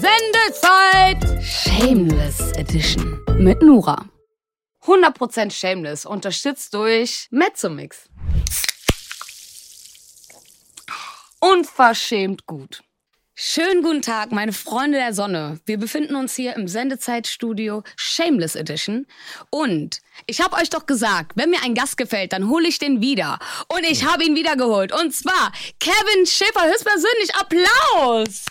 Sendezeit! Shameless Edition mit Nura. 100% Shameless, unterstützt durch Mezzomix. Unverschämt gut. Schönen guten Tag, meine Freunde der Sonne. Wir befinden uns hier im Sendezeitstudio Shameless Edition. Und ich habe euch doch gesagt, wenn mir ein Gast gefällt, dann hole ich den wieder. Und ich habe ihn wieder geholt. Und zwar Kevin Schäfer, höchstpersönlich Applaus!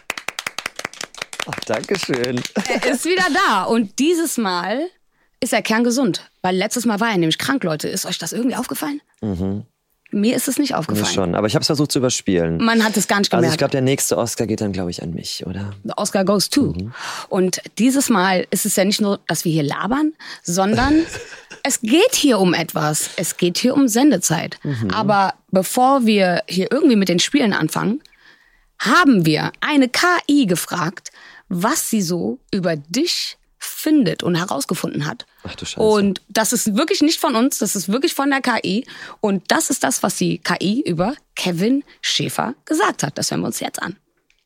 Ach, Dankeschön. Er ist wieder da. Und dieses Mal ist er kerngesund. Weil letztes Mal war er nämlich krank, Leute. Ist euch das irgendwie aufgefallen? Mhm. Mir ist es nicht Mir aufgefallen. schon, aber ich habe es versucht zu überspielen. Man hat es gar nicht gemerkt. Also ich glaube, der nächste Oscar geht dann, glaube ich, an mich, oder? The Oscar goes to. Und dieses Mal ist es ja nicht nur, dass wir hier labern, sondern es geht hier um etwas. Es geht hier um Sendezeit. Aber bevor wir hier irgendwie mit den Spielen anfangen, haben wir eine KI gefragt, was sie so über dich findet und herausgefunden hat. Ach du Scheiße. Und das ist wirklich nicht von uns, das ist wirklich von der KI. Und das ist das, was die KI über Kevin Schäfer gesagt hat. Das hören wir uns jetzt an.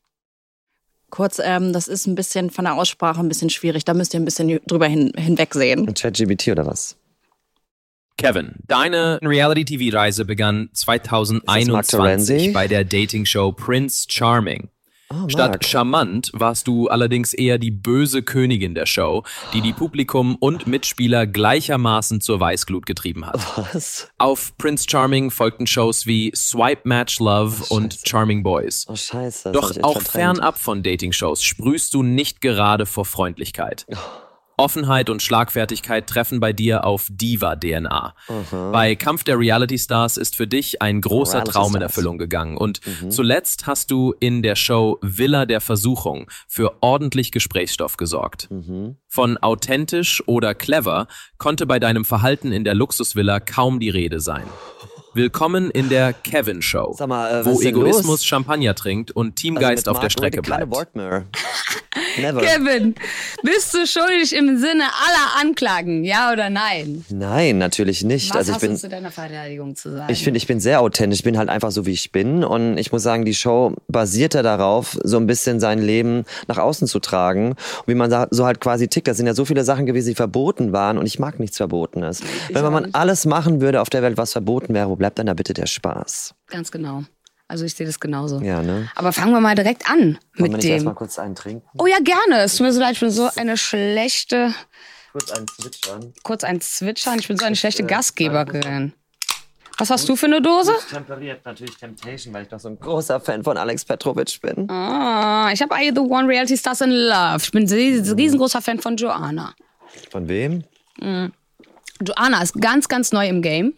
Kurz, das ist ein bisschen von der Aussprache ein bisschen schwierig. Da müsst ihr ein bisschen drüber hinwegsehen. ChatGPT oder was? Kevin, deine Reality-TV-Reise begann Ist das Mark 2021 Terenzi? bei der Dating-Show Prince Charming. Oh, Statt Mark. charmant warst du allerdings eher die böse Königin der Show, die Publikum und Mitspieler gleichermaßen zur Weißglut getrieben hat. Was? Auf Prince Charming folgten Shows wie Swipe Match Love und Charming Boys. Oh, scheiße. das hab Doch ich echt auch verdrängt. fernab von Dating-Shows sprühst du nicht gerade vor Freundlichkeit. Offenheit und Schlagfertigkeit treffen bei dir auf Diva-DNA. Bei Kampf der Reality-Stars ist für dich ein großer Reality Traum in Stars. Erfüllung gegangen. Und zuletzt hast du in der Show Villa der Versuchung für ordentlich Gesprächsstoff gesorgt. Von authentisch oder clever konnte bei deinem Verhalten in der Luxusvilla kaum die Rede sein. Willkommen in der Kevin Show, Sag mal, was wo ist denn Egoismus los? Champagner trinkt und Also Teamgeist mit auf der Mark Strecke Rutte keine bleibt. Wort mehr. Never. Kevin, bist du schuldig im Sinne aller Anklagen, ja oder nein? Nein, natürlich nicht. Was Also ich hast bin, du zu deiner Verteidigung zu sagen? ich finde, ich bin sehr authentisch. Ich bin halt einfach so, wie ich bin. Und ich muss sagen, die Show basierte darauf, so ein bisschen sein Leben nach außen zu tragen. Und wie man so halt quasi tickt. Da sind ja so viele Sachen gewesen, die verboten waren. Und ich mag nichts Verbotenes. Wenn auch man nicht. alles machen würde auf der Welt, was verboten wäre, wo bleibt dann da bitte der Spaß? Ganz genau. Also ich sehe das genauso. Ja, ne? Aber fangen wir mal direkt an Wollen wir mit nicht erstmal dem. kurz einen trinken? Oh ja, gerne. Es tut mir so leid, ich bin so eine schlechte, Kurz einen zwitschern. kurz ein Zwitschern, ich bin so eine schlechte Gastgeberin. Was hast du für eine Dose? Temperiert natürlich Temptation, weil ich doch so ein großer Fan von Alex Petrovic bin. Ah, ich habe I The One Reality Stars in Love. Ich bin ein riesengroßer Fan von Joanna. Von wem? Joanna ist ganz, ganz neu im Game.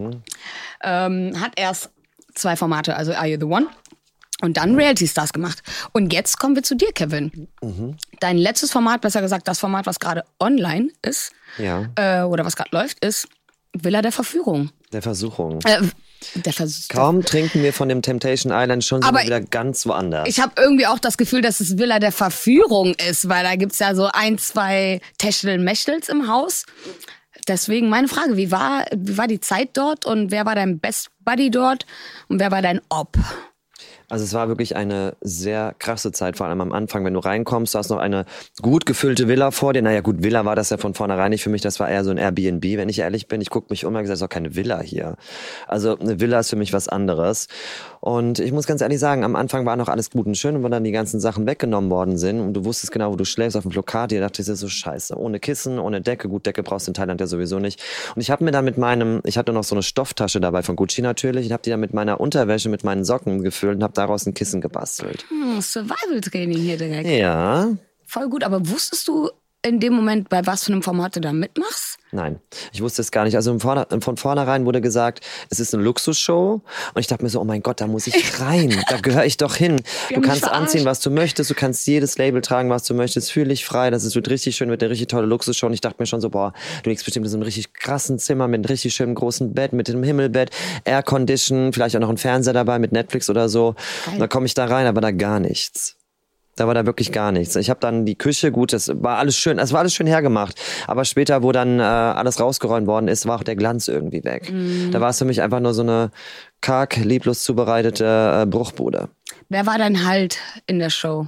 Hat erst 2 Formate, also Are You The One? Und dann Reality Stars gemacht. Und jetzt kommen wir zu dir, Kevin. Dein letztes Format, besser gesagt das Format, was gerade online ist, Ja, oder was gerade läuft, ist Villa der Verführung. der Versuchung. Der Vers Kaum trinken wir von dem Temptation Island, schon sind Aber wir wieder ganz woanders. Ich habe irgendwie auch das Gefühl, dass es Villa der Verführung ist, weil da gibt's ja so 1, 2 Techtelmechtels im Haus. Deswegen meine Frage, wie war die Zeit dort und wer war dein Best Buddy dort und wer war dein Op? Also es war wirklich eine sehr krasse Zeit, vor allem am Anfang. Wenn du reinkommst, du hast noch eine gut gefüllte Villa vor dir. Naja gut, Villa war das ja von vornherein nicht für mich. Das war eher so ein Airbnb, wenn ich ehrlich bin. Ich gucke mich um und habe gesagt, das ist doch keine Villa hier. Also eine Villa ist für mich was anderes. Und ich muss ganz ehrlich sagen, am Anfang war noch alles gut und schön. Und wenn dann die ganzen Sachen weggenommen worden sind und du wusstest genau, wo du schläfst auf dem Plakat, dir dachte ich, das ist so scheiße. Ohne Kissen, ohne Decke. Gut, Decke brauchst du in Thailand ja sowieso nicht. Und ich habe mir dann ich hatte noch so eine Stofftasche dabei von Gucci natürlich. Ich habe die dann mit meiner Unterwäsche, mit meinen Socken gefüllt und habe daraus ein Kissen gebastelt. Survival-Training hier direkt. Ja, Voll gut, aber wusstest du in dem Moment, bei was für einem Format du da mitmachst? nein, ich wusste es gar nicht. Also von vornherein wurde gesagt, es ist eine Luxusshow. Und ich dachte mir so, oh mein Gott, da muss ich rein. Da gehöre ich doch hin. Du haben mich kannst verarscht. anziehen, was du möchtest. Du kannst jedes Label tragen, was du möchtest. Fühl dich frei. Das wird richtig schön, wird eine richtig tolle Luxusshow. Und ich dachte mir schon so, boah, du liegst bestimmt in so einem richtig krassen Zimmer mit einem richtig schönen großen Bett, mit dem Himmelbett, Aircondition, vielleicht auch noch ein Fernseher dabei mit Netflix oder so. Geil. Und da komme ich da rein, aber da gar nichts. Da war da wirklich gar nichts. Ich habe dann die Küche, gut, es war alles schön hergemacht. Aber später, wo dann alles rausgeräumt worden ist, war auch der Glanz irgendwie weg. Da war es für mich einfach nur so eine karg, lieblos zubereitete Bruchbude. Wer war dein Halt in der Show?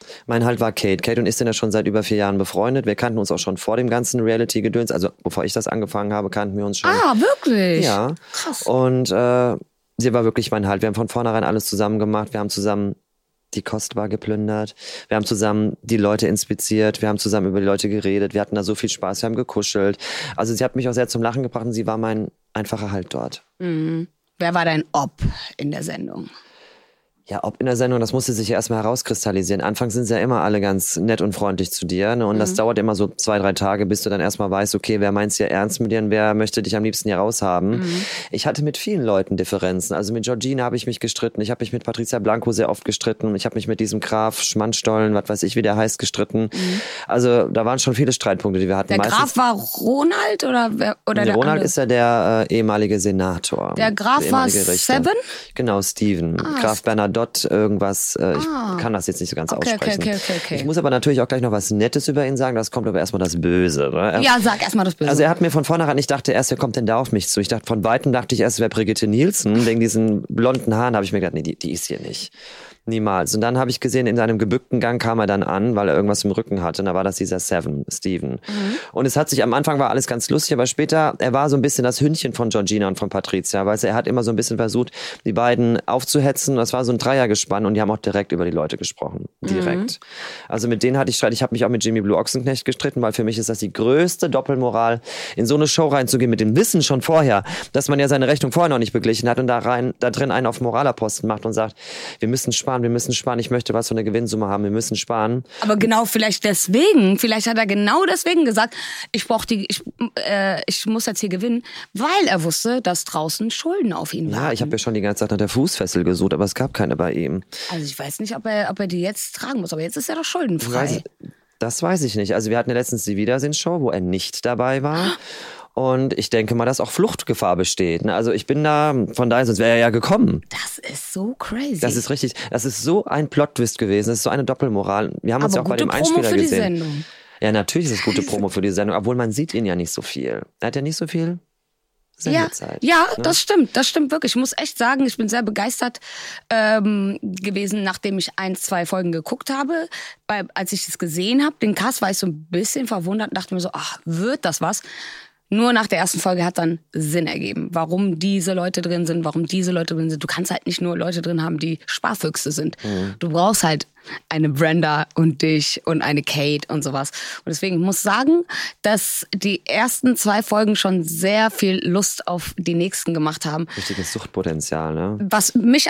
Mein Halt war Kate. Kate und ich sind ja schon seit über 4 Jahren befreundet. Wir kannten uns auch schon vor dem ganzen Reality-Gedöns. Also bevor ich das angefangen habe, kannten wir uns schon. Ah, wirklich? Ja. Krass. Und sie war wirklich mein Halt. Wir haben von vornherein alles zusammen gemacht. Wir haben zusammen die Kostbar geplündert. Wir haben zusammen die Leute inspiziert. Wir haben zusammen über die Leute geredet. Wir hatten da so viel Spaß. Wir haben gekuschelt. Also sie hat mich auch sehr zum Lachen gebracht und sie war mein einfacher Halt dort. Mhm. Wer war dein Ob in der Sendung? Ja, ob in der Sendung, das musste sich ja erstmal herauskristallisieren. Anfangs sind sie ja immer alle ganz nett und freundlich zu dir. Ne? Und das dauert immer so 2-3 Tage, bis du dann erstmal weißt, okay, wer meint's hier ernst mit dir und wer möchte dich am liebsten hier raushaben. Ich hatte mit vielen Leuten Differenzen. Also mit Georgina habe ich mich gestritten. Ich habe mich mit Patricia Blanco sehr oft gestritten. Ich habe mich mit diesem Graf Schmandstollen, was weiß ich, wie der heißt, gestritten. Also da waren schon viele Streitpunkte, die wir hatten. Der Graf war Ronald oder der Ronald andere? ist ja der ehemalige Senator. Der Graf war Seven? Genau, Steven. Graf Bernadotte, irgendwas. Ich kann das jetzt nicht so ganz aussprechen. Okay. Ich muss aber natürlich auch gleich noch was Nettes über ihn sagen. Das kommt aber erstmal das Böse. Ne? Ja, sag erstmal das Böse. Also er hat mir von vornherein, ich dachte erst, wer kommt denn da auf mich zu? Ich dachte, von Weitem dachte ich erst, wer Brigitte Nielsen. Wegen diesen blonden Haaren habe ich mir gedacht, nee, die ist hier nicht. Niemals. Und dann habe ich gesehen, in seinem gebückten Gang kam er dann an, weil er irgendwas im Rücken hatte. Und da war das dieser Steven. Und es hat sich, am Anfang war alles ganz lustig, aber später, er war so ein bisschen das Hündchen von Georgina und von Patricia. Weißt du, er hat immer so ein bisschen versucht, die beiden aufzuhetzen. Das war so ein Dreiergespann und die haben auch direkt über die Leute gesprochen. Direkt. Also mit denen hatte ich Streit. Ich habe mich auch mit Jimmy Blue Ochsenknecht gestritten, weil für mich ist das die größte Doppelmoral, in so eine Show reinzugehen mit dem Wissen schon vorher, dass man ja seine Rechnung vorher noch nicht beglichen hat und da drin einen auf Moralaposten macht und sagt, wir müssen sparen, ich möchte was von der Gewinnsumme haben, wir müssen sparen. Aber genau, vielleicht hat er genau deswegen gesagt, ich muss jetzt hier gewinnen, weil er wusste, dass draußen Schulden auf ihn waren. Ja, ich habe ja schon die ganze Zeit nach der Fußfessel gesucht, aber es gab keine bei ihm. Also ich weiß nicht, ob er die jetzt tragen muss, aber jetzt ist er doch schuldenfrei. Das weiß ich nicht. Also wir hatten ja letztens die Wiedersehensshow, wo er nicht dabei war. Und ich denke mal, dass auch Fluchtgefahr besteht. Also ich bin da, von daher, sonst wäre er ja gekommen. Das ist so crazy. Das ist richtig. Das ist so ein Plot-Twist gewesen. Das ist so eine Doppelmoral. Wir haben uns ja auch bei dem Einspieler gesehen. Die Sendung. Ja, natürlich ist es gute Promo für die Sendung, obwohl man sieht ihn ja nicht so viel. Er hat ja nicht so viel Sendezeit. Ja, ne? Das stimmt wirklich. Ich muss echt sagen, ich bin sehr begeistert gewesen, nachdem ich 1-2 Folgen geguckt habe. Als ich es gesehen habe, den Cast, war ich so ein bisschen verwundert und dachte mir so, ach, wird das was? Nur nach der ersten Folge hat dann Sinn ergeben, warum diese Leute drin sind, Du kannst halt nicht nur Leute drin haben, die Sparfüchse sind. Du brauchst halt eine Brenda und dich und eine Kate und sowas. Und deswegen muss ich sagen, dass die ersten 2 Folgen schon sehr viel Lust auf die nächsten gemacht haben. Richtiges Suchtpotenzial, ne? Was mich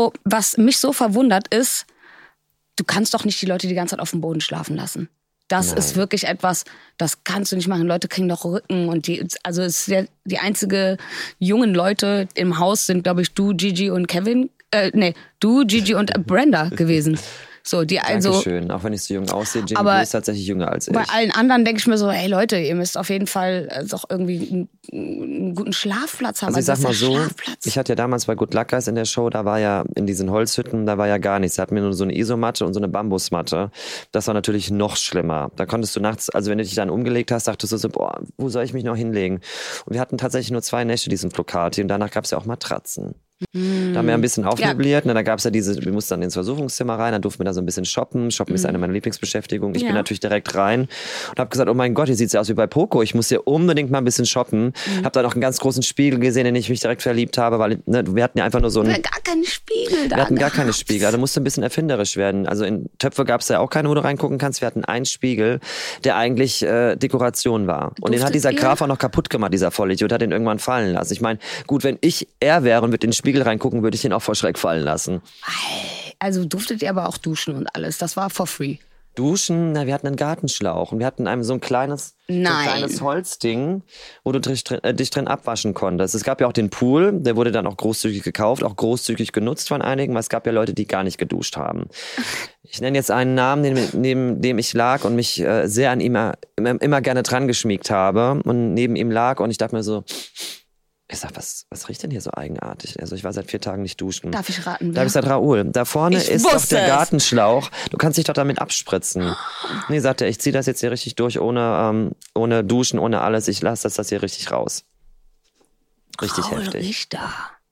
so verwundert ist, du kannst doch nicht die Leute die ganze Zeit auf dem Boden schlafen lassen. Das ist wirklich etwas, das kannst du nicht machen. Leute kriegen doch Rücken und also es ist ja die einzige jungen Leute im Haus sind, glaube ich, du, Gigi und Kevin. Du, Gigi und Brenda gewesen. So, Dankeschön, auch wenn ich so jung aussehe, Jimmy Blue ist tatsächlich jünger als ich. Bei allen anderen denke ich mir so, hey Leute, ihr müsst auf jeden Fall doch irgendwie einen guten Schlafplatz haben. Also ich sag mal so, ich hatte ja damals bei Good Luck Guys in der Show, da war ja in diesen Holzhütten, da war ja gar nichts. Da hatten wir nur so eine Isomatte und so eine Bambusmatte. Das war natürlich noch schlimmer. Da konntest du nachts, also wenn du dich dann umgelegt hast, dachtest du so, boah, wo soll ich mich noch hinlegen? Und wir hatten tatsächlich nur 2 Nächte diesen Flocati und danach gab es ja auch Matratzen. Da haben wir ein bisschen aufmöbliert und dann gab es ja wir mussten dann ins Versuchungszimmer rein, dann durften wir da so ein bisschen shoppen. Shoppen ist eine meiner Lieblingsbeschäftigungen. Ich bin natürlich direkt rein und habe gesagt, oh mein Gott, hier sieht's ja aus wie bei Poco. Ich muss hier unbedingt mal ein bisschen shoppen. Habe dann auch einen ganz großen Spiegel gesehen, in den ich mich direkt verliebt habe, weil wir hatten ja einfach nur so einen... Gar keine Spiegel da. Wir hatten gar keine Spiegel, also musste ein bisschen erfinderisch werden. Also in Töpfe gab es ja auch keine, wo du reingucken kannst. Wir hatten einen Spiegel, der eigentlich Dekoration war. Und den hat dieser Graf auch noch kaputt gemacht, dieser Vollidiot, hat den irgendwann fallen lassen. Ich meine, gut, wenn er wäre und würde in den Spiegel reingucken, würde ich den auch vor Schreck fallen lassen. Also durftet ihr aber auch duschen und alles. Das war for free. Duschen, wir hatten einen Gartenschlauch und wir hatten so ein kleines Holzding, wo du dich drin abwaschen konntest. Es gab ja auch den Pool, der wurde dann auch großzügig gekauft, auch großzügig genutzt von einigen, weil es gab ja Leute, die gar nicht geduscht haben. Ich nenne jetzt einen Namen, neben dem ich lag und mich sehr an ihm immer gerne dran geschmiegt habe und neben ihm lag und ich dachte mir so, ich sag, was riecht denn hier so eigenartig? Also ich war seit 4 Tagen nicht duschen. Darf ich raten? Da habe ich gesagt, Raoul, da vorne ist doch der Gartenschlauch. Du kannst dich doch damit abspritzen. Nee, sagte er, ich ziehe das jetzt hier richtig durch, ohne Duschen, ohne alles. Ich lasse das hier richtig raus. Richtig Raoul heftig. Richter.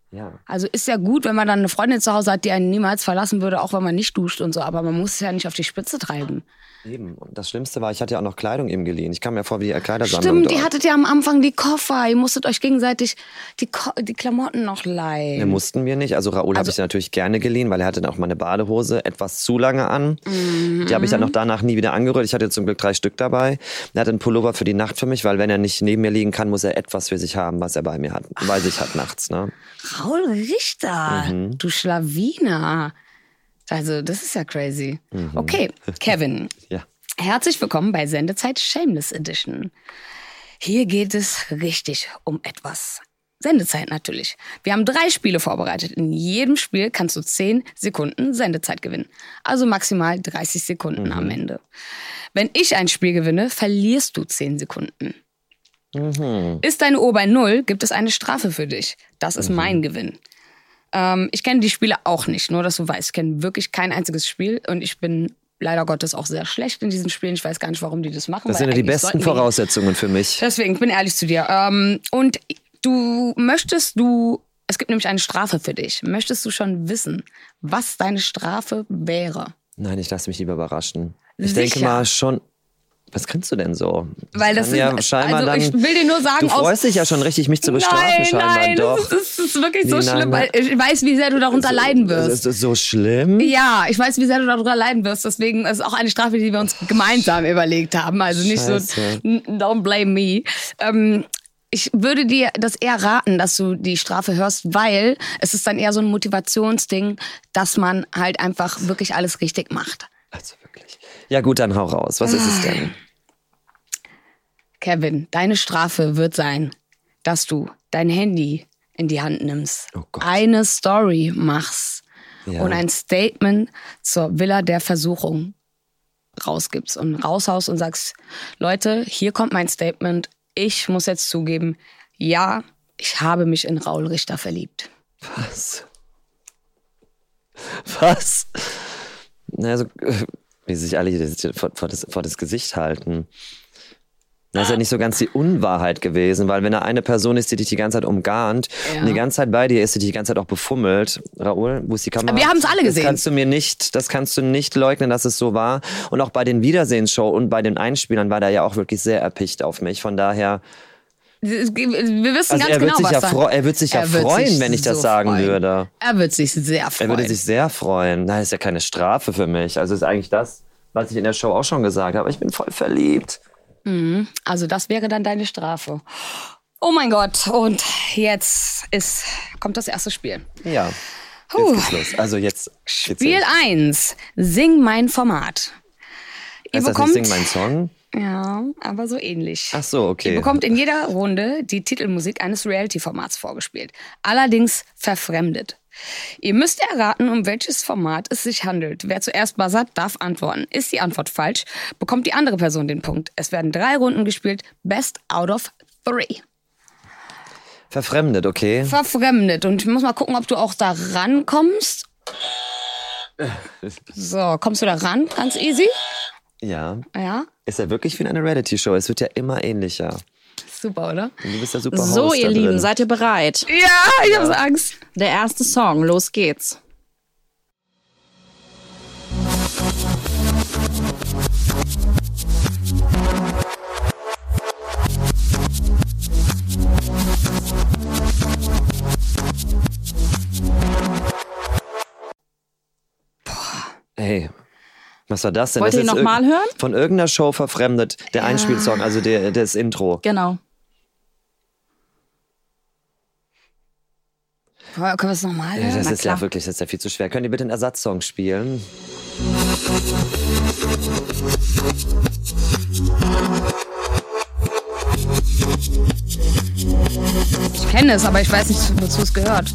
Ja. Also ist ja gut, wenn man dann eine Freundin zu Hause hat, die einen niemals verlassen würde, auch wenn man nicht duscht und so. Aber man muss es ja nicht auf die Spitze treiben. Eben. Und das Schlimmste war, ich hatte ja auch noch Kleidung eben geliehen. Ich kam mir vor wie die Kleidersammlung. Stimmt, ihr hattet ja am Anfang die Koffer. Ihr musstet euch gegenseitig die Klamotten noch leihen. Ne, mussten wir nicht. Also Raoul habe ich natürlich gerne geliehen, weil er hatte dann auch meine Badehose etwas zu lange an. Die habe ich dann noch danach nie wieder angerührt. Ich hatte zum Glück 3 Stück dabei. Er hatte einen Pullover für die Nacht für mich, weil wenn er nicht neben mir liegen kann, muss er etwas für sich haben, was er bei mir hat, bei sich hat nachts. Ne? Raoul Richter, du Schlawiner. Also, das ist ja crazy. Okay, Kevin. Ja. Herzlich willkommen bei Sendezeit Shameless Edition. Hier geht es richtig um etwas. Sendezeit natürlich. Wir haben 3 Spiele vorbereitet. In jedem Spiel kannst du 10 Sekunden Sendezeit gewinnen. Also maximal 30 Sekunden am Ende. Wenn ich ein Spiel gewinne, verlierst du 10 Sekunden. Ist deine Uhr bei 0, gibt es eine Strafe für dich. Das ist mein Gewinn. Ich kenne die Spiele auch nicht, nur dass du weißt. Ich kenne wirklich kein einziges Spiel und ich bin leider Gottes auch sehr schlecht in diesen Spielen. Ich weiß gar nicht, warum die das machen. Das sind ja die besten Voraussetzungen für mich. Deswegen, ich bin ehrlich zu dir. Und es gibt nämlich eine Strafe für dich. Möchtest du schon wissen, was deine Strafe wäre? Nein, ich lasse mich lieber überraschen. Ich Sicher? denke mal schon. Was grinst du denn so? Weil das kann ja ist, scheinbar also ich dann, will dir nur sagen, du freust dich ja schon richtig, mich zu bestrafen, scheinbar. Nein, Doch. das ist wirklich so Nee, schlimm, nein. weil ich weiß, wie sehr du darunter leiden wirst. Ist das so schlimm? Ja, ich weiß, wie sehr du darunter leiden wirst. Deswegen ist es auch eine Strafe, die wir uns gemeinsam überlegt haben. Also nicht Scheiße. so, don't blame me. Ich würde dir das eher raten, dass du die Strafe hörst, weil es ist dann eher so ein Motivationsding, dass man halt einfach wirklich alles richtig macht. Also wirklich. Ja gut, dann hau raus. Was ist es denn? Kevin, deine Strafe wird sein, dass du dein Handy in die Hand nimmst, Oh Gott. eine Story machst und ein Statement zur Villa der Versuchung rausgibst und raushaust und sagst, Leute, hier kommt mein Statement. Ich muss jetzt zugeben, ja, ich habe mich in Raoul Richter verliebt. Was? Was? Na, also, wie sich alle vor das Gesicht halten. Das ist ja nicht so ganz die Unwahrheit gewesen, weil wenn da eine Person ist, die dich die ganze Zeit umgarnt und die ganze Zeit bei dir ist, die dich die ganze Zeit auch befummelt. Raoul, wo ist die Kamera? Wir haben es alle gesehen. Das kannst du nicht leugnen, dass es so war. Und auch bei den Wiedersehensshow und bei den Einspielern war der ja auch wirklich sehr erpicht auf mich. Von daher... Wir wissen Also ganz genau, was da... er wird sich ja freuen, wenn ich das sagen würde. Er wird sich sehr freuen. Er würde sich sehr freuen. Das ist ja keine Strafe für mich. Also ist eigentlich das, was ich in der Show auch schon gesagt habe. Ich bin voll verliebt. Also das wäre dann deine Strafe. Oh mein Gott, und jetzt kommt das erste Spiel. Ja, jetzt geht's los. Also jetzt geht's Spiel 1, Sing mein Format. Ihr Heißt das bekommt, nicht Sing mein Song? ja, aber so ähnlich. Ach so, okay. Ihr bekommt in jeder Runde die Titelmusik eines Reality-Formats vorgespielt. Allerdings verfremdet. Ihr müsst erraten, um welches Format es sich handelt. Wer zuerst buzzert, darf antworten. Ist die Antwort falsch, bekommt die andere Person den Punkt. Es werden 3 Runden gespielt. Best out of 3. Verfremdet, okay. Verfremdet. Und ich muss mal gucken, ob du auch da rankommst. So, kommst du da ran? Ganz easy. Ja. Ja, Ist ja wirklich wie in einer Reality-Show. Es wird ja immer ähnlicher. super, oder? Und du bist ja super So, Host ihr da Lieben, drin. seid ihr bereit? Ja, ich habe Angst. Der erste Song, los geht's. Hey, was war das denn? Wollt das ihr ist noch mal hören? Von irgendeiner Show verfremdet. Der Einspielsong, also das Intro. Genau. Können wir es nochmal hören? Das na ist klar. ja wirklich, das ist ja viel zu schwer. Könnt ihr bitte einen Ersatzsong spielen? Ich kenne es, aber ich weiß nicht, wozu es gehört.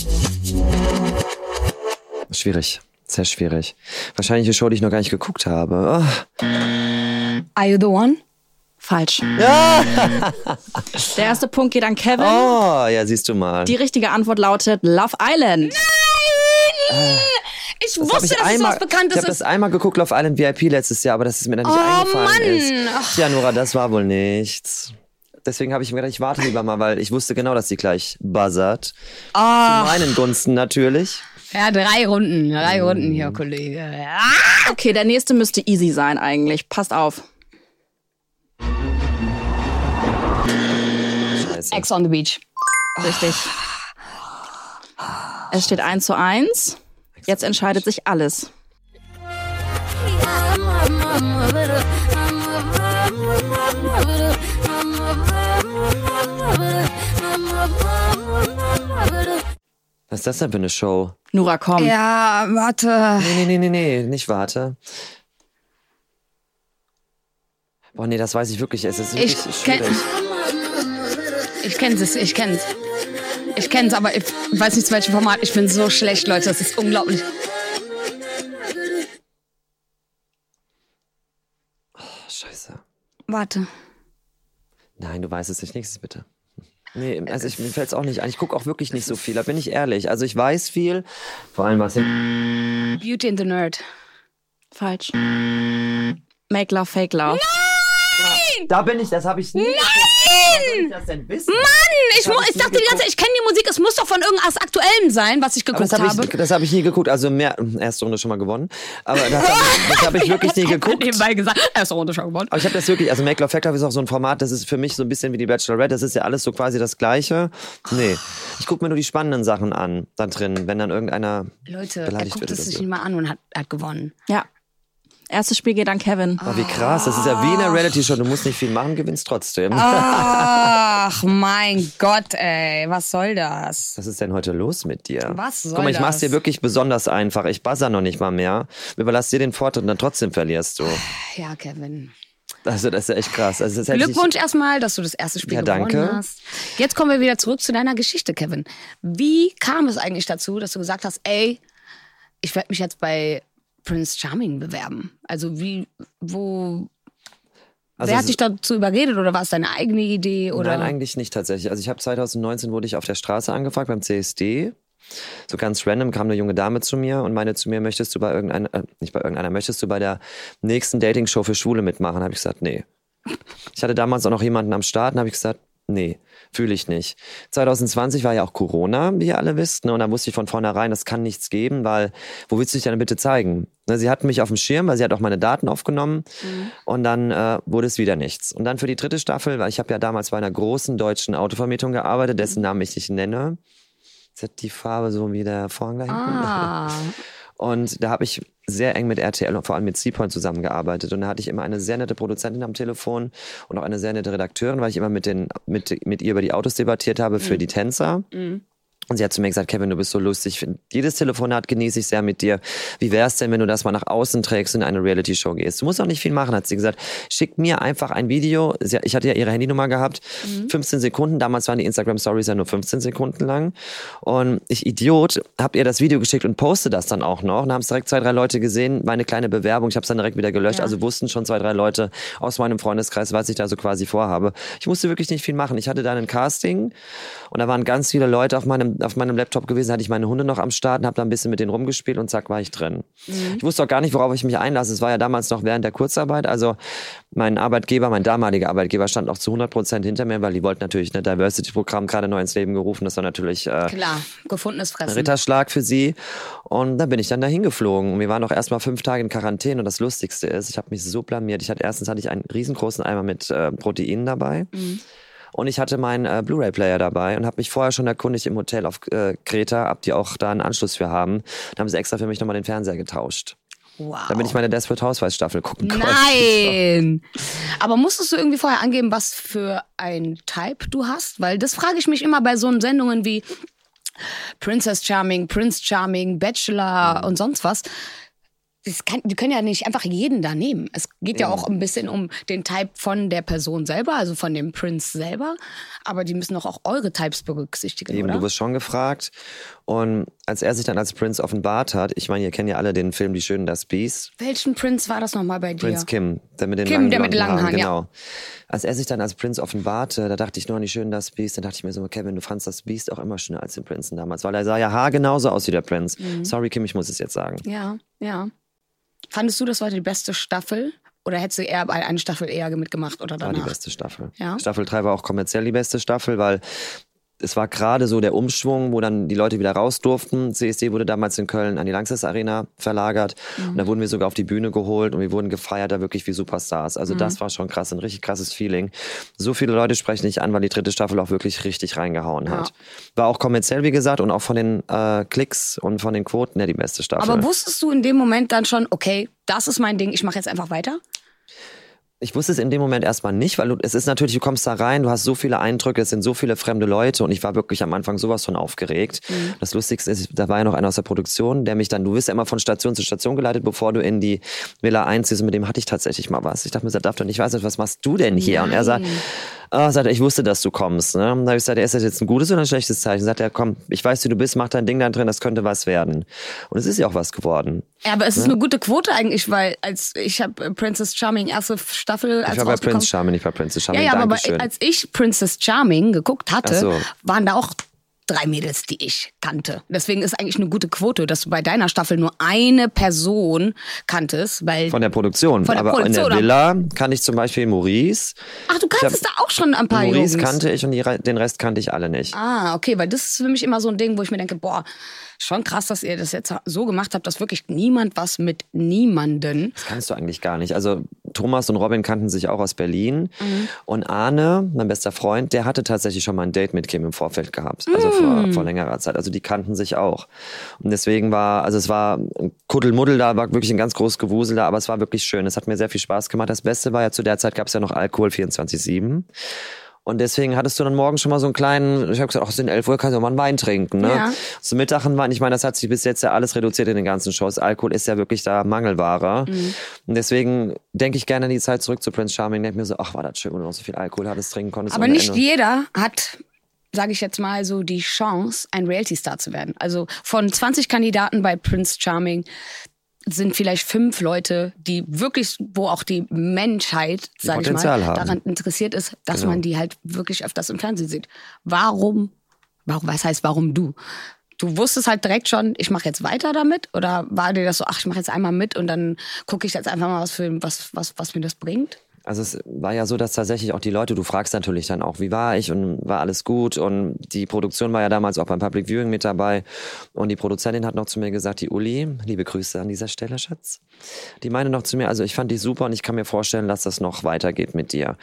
Schwierig. Sehr schwierig. Wahrscheinlich eine Show, die ich noch gar nicht geguckt habe. Oh. Are you the one? Falsch. Der erste Punkt geht an Kevin. Oh, ja, siehst du mal. Die richtige Antwort lautet Love Island. Ich wusste, dass es was Bekanntes Ich habe das ist. einmal geguckt, Love Island VIP letztes Jahr, aber das ist mir dann nicht eingefallen ist. Tja, Nora, das war wohl nichts. deswegen habe ich mir gedacht, ich warte lieber mal, weil ich wusste genau, dass sie gleich buzzert. Zu meinen Gunsten natürlich. Ja, 3 Runden hier, Kollege. Ja. Okay, der nächste müsste easy sein eigentlich. Passt auf. Scheiße. Ex on the Beach. Richtig. Es steht 1:1. Jetzt entscheidet sich alles. Was ist das denn für eine Show? Nura, komm. Ja, warte. Nee, nicht warte. Boah, nee, das weiß ich wirklich. Es ist wirklich schwierig. Ich kenn's. Ich kenn's, aber ich weiß nicht, zu welchem Format. Ich bin so schlecht, Leute. Das ist unglaublich. Oh, scheiße. Warte. Nein, du weißt es nicht. Nächstes bitte. Nee, also mir fällt es auch nicht ein. Ich gucke auch wirklich nicht so viel, da bin ich ehrlich. Also ich weiß viel, vor allem was... Beauty and the Nerd. Falsch. Make Love, Fake Love. Da bin ich, das habe ich nie... Nein! Wie soll ich das denn wissen? Mann, ich dachte die ganze Zeit, ich kenne die Musik, es muss doch von irgendwas Aktuellem sein, was ich geguckt habe. Das habe ich nie geguckt, also erste Runde schon mal gewonnen, aber das habe ich wirklich nie geguckt. Nebenbei gesagt, erste Runde schon gewonnen. Aber ich habe das wirklich, also Make Love Fake Love ist auch so ein Format, das ist für mich so ein bisschen wie die Bachelorette, das ist ja alles so quasi das Gleiche. Nee, ich gucke mir nur die spannenden Sachen an, da drin, wenn dann irgendeiner Leute, er beleidigt guckt wird es oder sich so. nicht mal an und hat gewonnen. Ja. Erstes Spiel geht an Kevin. Oh, wie krass, das ist ja wie in einer Reality-Show, du musst nicht viel machen, gewinnst trotzdem. Ach, mein Gott, ey, was soll das? Was ist denn heute los mit dir? Was soll Guck mal, ich mach's das? dir wirklich besonders einfach. Ich buzzer noch nicht mal mehr. Überlass dir den Vortritt und dann trotzdem verlierst du. Ja, Kevin. Also das ist ja echt krass. Also, das hätte Glückwunsch erstmal, dass du das erste Spiel gewonnen danke. hast. Jetzt kommen wir wieder zurück zu deiner Geschichte, Kevin. Wie kam es eigentlich dazu, dass du gesagt hast, ey, ich werde mich jetzt bei Prince Charming bewerben? Also wer hat dich dazu überredet oder war es deine eigene Idee? Oder? Nein, eigentlich nicht tatsächlich. Also ich habe 2019 wurde ich auf der Straße angefragt beim CSD. So ganz random kam eine junge Dame zu mir und meinte zu mir, möchtest du möchtest du bei der nächsten Dating-Show für Schwule mitmachen? Habe ich gesagt, nee. Ich hatte damals auch noch jemanden am Start und habe ich gesagt, nee, fühle ich nicht. 2020 war ja auch Corona, wie ihr alle wisst. Ne? Und da wusste ich von vornherein, das kann nichts geben, weil wo willst du dich denn bitte zeigen? Ne, sie hatten mich auf dem Schirm, weil sie hat auch meine Daten aufgenommen. Und dann wurde es wieder nichts. Und dann für die 3. Staffel, weil ich habe ja damals bei einer großen deutschen Autovermietung gearbeitet, dessen Namen ich nicht nenne. Jetzt hat die Farbe so wie der Vorhang da hinten. Und da habe ich sehr eng mit RTL und vor allem mit C-Point zusammengearbeitet. Und da hatte ich immer eine sehr nette Produzentin am Telefon und auch eine sehr nette Redakteurin, weil ich immer mit ihr über die Autos debattiert habe für die Tänzer. Und sie hat zu mir gesagt, Kevin, du bist so lustig. Jedes Telefonat genieße ich sehr mit dir. Wie wär's denn, wenn du das mal nach außen trägst und in eine Reality-Show gehst? Du musst auch nicht viel machen, hat sie gesagt. Schick mir einfach ein Video. Ich hatte ja ihre Handynummer gehabt. 15 Sekunden. Damals waren die Instagram-Stories ja nur 15 Sekunden lang. Und ich, Idiot, habe ihr das Video geschickt und poste das dann auch noch. Und da haben es direkt 2, 3 Leute gesehen. Meine kleine Bewerbung. Ich habe es dann direkt wieder gelöscht. Ja. Also wussten schon 2, 3 Leute aus meinem Freundeskreis, was ich da so quasi vorhabe. Ich musste wirklich nicht viel machen. Ich hatte da ein Casting und da waren ganz viele Leute auf meinem Laptop gewesen, hatte ich meine Hunde noch am Start und habe da ein bisschen mit denen rumgespielt und zack, war ich drin. Ich wusste auch gar nicht, worauf ich mich einlasse. Es war ja damals noch während der Kurzarbeit, also mein damaliger Arbeitgeber stand auch zu 100% hinter mir, weil die wollten natürlich ein Diversity-Programm gerade neu ins Leben gerufen. Das war natürlich klar, gefundenes Fressen. Ein Ritterschlag für sie. Und dann bin ich dann dahin geflogen. Und wir waren auch erst mal 5 Tage in Quarantäne. Und das Lustigste ist, ich habe mich so blamiert. Erstens hatte ich einen riesengroßen Eimer mit Proteinen dabei. Und ich hatte meinen Blu-ray-Player dabei und habe mich vorher schon erkundigt im Hotel auf Kreta, ob die auch da einen Anschluss für haben. Dann haben sie extra für mich nochmal den Fernseher getauscht. Wow. Damit ich meine Desperate Housewives Staffel gucken konnte. Nein! Aber musstest du irgendwie vorher angeben, was für ein Type du hast? Weil das frage ich mich immer bei so Sendungen wie Princess Charming, Prince Charming, Bachelor und sonst was. Die können ja nicht einfach jeden da nehmen. Es geht ja auch ein bisschen um den Type von der Person selber, also von dem Prince selber. Aber die müssen doch auch eure Types berücksichtigen, Eben, oder? du wirst schon gefragt. Und als er sich dann als Prince offenbart hat, ich meine, ihr kennt ja alle den Film Die Schönen, das Biest. Welchen Prince war das nochmal bei dir? Prinz Kim, der mit den langen Haaren, genau. Als er sich dann als Prinz offenbarte, da dachte ich nur an Die Schönen, das Biest. Dann dachte ich mir so, Kevin, du fandst das Biest auch immer schöner als den Prinzen damals. Weil er sah ja haargenauso aus wie der Prinz. Sorry, Kim, ich muss es jetzt sagen. Ja, ja. Fandest du, das war die beste Staffel Oder hättest du eher bei einer Staffel eher mitgemacht oder danach? War die beste Staffel. Ja? Staffel 3 war auch kommerziell die beste Staffel, weil es war gerade so der Umschwung, wo dann die Leute wieder raus durften. CSD wurde damals in Köln an die Lanxess Arena verlagert. Und da wurden wir sogar auf die Bühne geholt und wir wurden gefeiert da wirklich wie Superstars. Also das war schon krass, ein richtig krasses Feeling. So viele Leute sprechen nicht an, weil die 3. Staffel auch wirklich richtig reingehauen hat. War auch kommerziell, wie gesagt, und auch von den Klicks und von den Quoten her die beste Staffel. Aber wusstest du in dem Moment dann schon, okay, das ist mein Ding, ich mache jetzt einfach weiter? Ich wusste es in dem Moment erstmal nicht, weil es ist natürlich, du kommst da rein, du hast so viele Eindrücke, es sind so viele fremde Leute und ich war wirklich am Anfang sowas von aufgeregt. Das Lustigste ist, da war ja noch einer aus der Produktion, der mich dann, du wirst ja immer von Station zu Station geleitet, bevor du in die Villa einziehst und mit dem hatte ich tatsächlich mal was. Ich dachte mir, darf doch nicht, ich weiß nicht, was machst du denn hier? Und er sagt, ich wusste, dass du kommst. Ne? Da habe ich gesagt, ist das jetzt ein gutes oder ein schlechtes Zeichen? Sagt er, komm, ich weiß, wie du bist, mach dein Ding da drin, das könnte was werden. Und es ist ja auch was geworden. Ja, aber es ist eine gute Quote eigentlich, weil ich habe Princess Charming erste Staffel Ich war bei Prince Charming, nicht bei Princess Charming. Ja, aber Dankeschön. als ich Princess Charming geguckt hatte, Ach so. waren da auch 3 Mädels, die ich kannte. Deswegen ist eigentlich eine gute Quote, dass du bei deiner Staffel nur eine Person kanntest. Weil von der Produktion. Von der aber Produktion, in der Villa kannte ich zum Beispiel Maurice. Ach, du kanntest da auch schon ein paar Maurice Jungs. kannte ich und den Rest kannte ich alle nicht. Ah, okay, weil das ist für mich immer so ein Ding, wo ich mir denke, boah, schon krass, dass ihr das jetzt so gemacht habt, dass wirklich niemand was mit niemanden. Das kannst du eigentlich gar nicht. Also Thomas und Robin kannten sich auch aus Berlin. Und Arne, mein bester Freund, der hatte tatsächlich schon mal ein Date mit Kim im Vorfeld gehabt. Also vor längerer Zeit. Also die kannten sich auch. Und deswegen es war ein Kuddelmuddel da, war wirklich ein ganz großes Gewusel da, aber es war wirklich schön. Es hat mir sehr viel Spaß gemacht. Das Beste war ja, zu der Zeit gab es ja noch Alkohol 24/7. Und deswegen hattest du dann morgens schon mal so einen kleinen, ich habe gesagt, es sind 11 Uhr, kannst du auch mal einen Wein trinken. Ne? Ja. Zum Mittag einen Wein, ich meine, das hat sich bis jetzt ja alles reduziert in den ganzen Shows. Alkohol ist ja wirklich da Mangelware. Und deswegen denke ich gerne an die Zeit zurück zu Prince Charming. Denke mir so, ach, war das schön, wenn du noch so viel Alkohol hattest, trinken konntest. Aber nicht jeder hat, sage ich jetzt mal so, die Chance, ein Reality-Star zu werden. Also von 20 Kandidaten bei Prince Charming sind vielleicht 5 Leute, die wirklich, wo auch die Menschheit, sage ich mal, daran interessiert ist, dass man die halt wirklich öfters im Fernsehen sieht. Warum, was heißt warum du? Du wusstest halt direkt schon, ich mache jetzt weiter damit? Oder war dir das so, ach, ich mache jetzt einmal mit und dann gucke ich jetzt einfach mal, was mir das bringt? Also es war ja so, dass tatsächlich auch die Leute, du fragst natürlich dann auch, wie war ich und war alles gut, und die Produktion war ja damals auch beim Public Viewing mit dabei und die Produzentin hat noch zu mir gesagt, die Uli, liebe Grüße an dieser Stelle, Schatz, die meinte noch zu mir, also ich fand dich super und ich kann mir vorstellen, dass das noch weitergeht mit dir.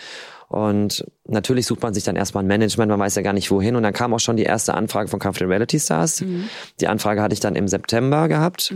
Und natürlich sucht man sich dann erstmal ein Management, man weiß ja gar nicht wohin, und dann kam auch schon die erste Anfrage von Kampf der Reality Stars. Die Anfrage hatte ich dann im September gehabt.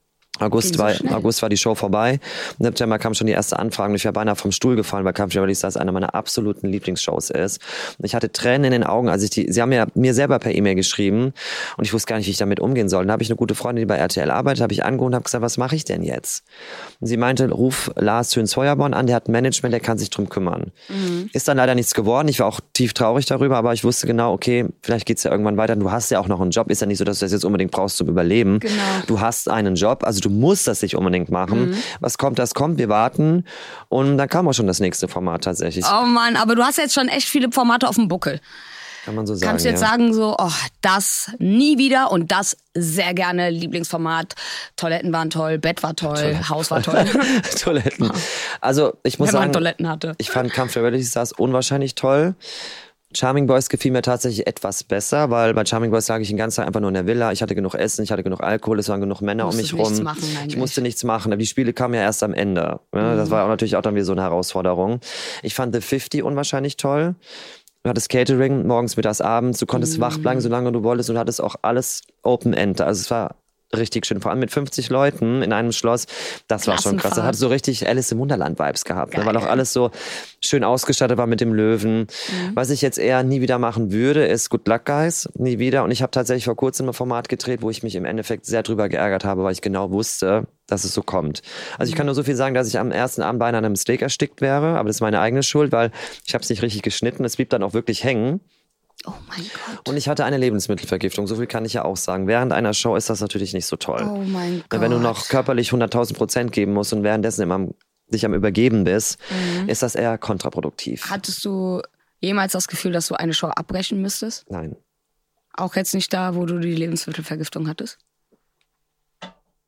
August war die Show vorbei. Im September kam schon die erste Anfrage und ich wäre beinahe vom Stuhl gefallen, weil Kampf der Reality Stars eine meiner absoluten Lieblingsshows ist. Und ich hatte Tränen in den Augen, als sie haben ja mir selber per E-Mail geschrieben und ich wusste gar nicht, wie ich damit umgehen soll. Und da habe ich eine gute Freundin, die bei RTL arbeitet, habe ich angerufen und habe gesagt, was mache ich denn jetzt? Und sie meinte, ruf Lars Töns-Feuerborn an, der hat ein Management, der kann sich drum kümmern. Ist dann leider nichts geworden. Ich war auch tief traurig darüber, aber ich wusste genau, okay, vielleicht geht's ja irgendwann weiter. Du hast ja auch noch einen Job. Ist ja nicht so, dass du das jetzt unbedingt brauchst zum Überleben. Genau. Du hast einen Job, also du musst das nicht unbedingt machen. Was kommt, das kommt. Wir warten. Und dann kam auch schon das nächste Format tatsächlich. Oh Mann, aber du hast jetzt schon echt viele Formate auf dem Buckel. Kann man so sagen. Kannst du jetzt sagen so, oh, das nie wieder und das sehr gerne, Lieblingsformat. Toiletten waren toll, Bett war toll, Haus war toll. Toiletten. Also ich muss Wenn man sagen, Toiletten hatte. Ich fand Kampf der Reality Stars unwahrscheinlich toll. Charming Boys gefiel mir tatsächlich etwas besser, weil bei Charming Boys lag ich den ganzen Tag einfach nur in der Villa. Ich hatte genug Essen, ich hatte genug Alkohol, es waren genug Männer um mich rum. Ich musste nichts machen. Aber die Spiele kamen ja erst am Ende. Das war auch natürlich auch dann wieder so eine Herausforderung. Ich fand The 50 unwahrscheinlich toll. Du hattest Catering, morgens, mittags, abends. Du konntest wach bleiben, solange du wolltest, und du hattest auch alles Open-End. Also es war richtig schön. Vor allem mit 50 Leuten in einem Schloss. Das war schon krass. Das hat so richtig Alice im Wunderland-Vibes gehabt. Ne? Weil auch alles so schön ausgestattet war mit dem Löwen. Was ich jetzt eher nie wieder machen würde, ist Good Luck Guys. Nie wieder. Und ich habe tatsächlich vor kurzem ein Format gedreht, wo ich mich im Endeffekt sehr drüber geärgert habe, weil ich genau wusste, dass es so kommt. Also ich kann nur so viel sagen, dass ich am ersten Abend beinahe an einem Steak erstickt wäre. Aber das ist meine eigene Schuld, weil ich habe es nicht richtig geschnitten. Es blieb dann auch wirklich hängen. Oh mein Gott. Und ich hatte eine Lebensmittelvergiftung, so viel kann ich ja auch sagen. Während einer Show ist das natürlich nicht so toll. Oh mein Gott. Wenn du noch körperlich 100.000% geben musst und währenddessen dich am Übergeben bist, ist das eher kontraproduktiv. Hattest du jemals das Gefühl, dass du eine Show abbrechen müsstest? Nein. Auch jetzt nicht da, wo du die Lebensmittelvergiftung hattest?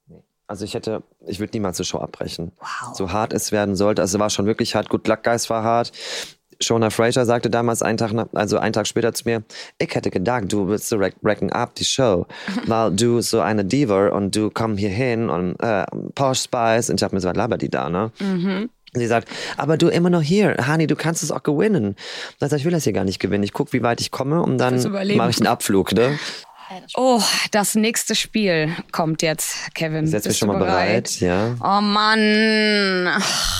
Also ich würde niemals eine Show abbrechen. Wow. So hart es werden sollte. Also es war schon wirklich hart. Good Luck Guys war hart. Shona Fraser sagte damals einen Tag später zu mir, ich hätte gedacht, du willst so wrecken up die Show, weil du so eine Diva und du komm hier hin und Posh Spice. Und ich hab mir so, was labert die da, ne? Sie sagt, aber du immer noch hier, Hani, du kannst es auch gewinnen. Dann sag ich will das hier gar nicht gewinnen. Ich guck, wie weit ich komme und dann mache ich einen Abflug, ne? Oh, das nächste Spiel kommt jetzt, Kevin. Ich setz mich schon mal bereit, ja. Oh Mann.